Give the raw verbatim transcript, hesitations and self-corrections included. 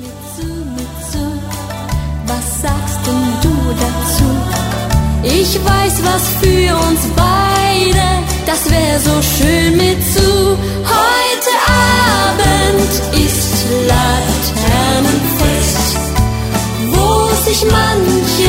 Mit zu, mit zu, was sagst denn du dazu? Ich weiß, was für uns beide, das wär so schön mit zu. Heute Abend ist Laternenfest, wo sich manche